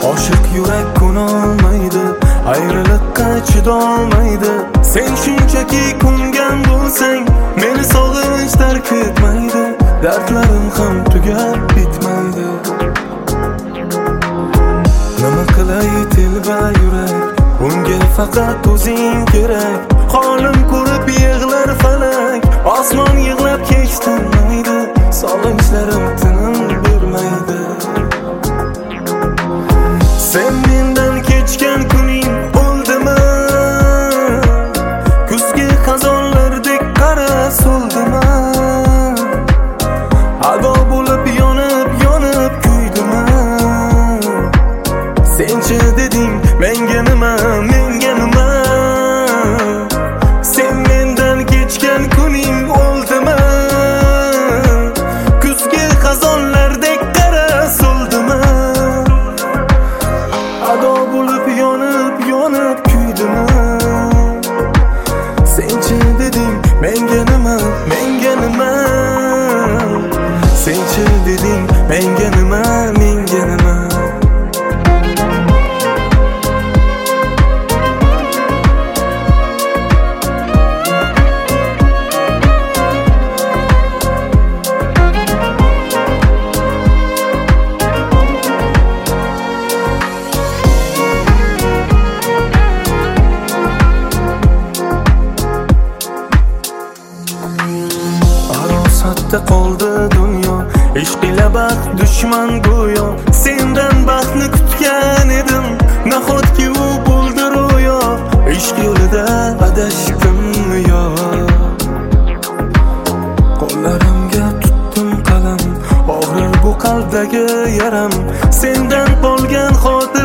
Oshiq yurak ko'nolmaydi, ayriliqqa chidolmaydi. Sen shunchaki ko'ngan bo'lsang, meni sog'inch tark etmaydi. Dardlarim ham tugab bitmaydi. Nima qilay telba yurak, unga faqat o'zing kerak. Holim ko'rib yig'lar falak, osmon yig'lab kechtirmaydi. Sog'inchlarim tinim bermaydi. Sen mendan kechgan kuning o'ldimi? Kuzgi xazonlardek qara so'ldimi? Ado bo'lib yonib kuydimi? Senchi deding menga nima, menga nima? Sen mendan kechgan kuning o'ldimi? Kuzgi xazonlardek qara so'ldimi? Ado bo'lib yonib kuydimi? Senchi deding menga nima, menga nima? Senchi deding menga nima, menga nima? Arosatda qoldi dunyo, ishq ila baxt dushman go'yo. Sendan baxtni kutgan edim, nahotki u bo'ldi ro'yo. Ishq yo'lida adashdimmi yo? Qo'llarimga tutdim qalam, og'rir bu qalbdagi yaram. Sendan qolgan xotir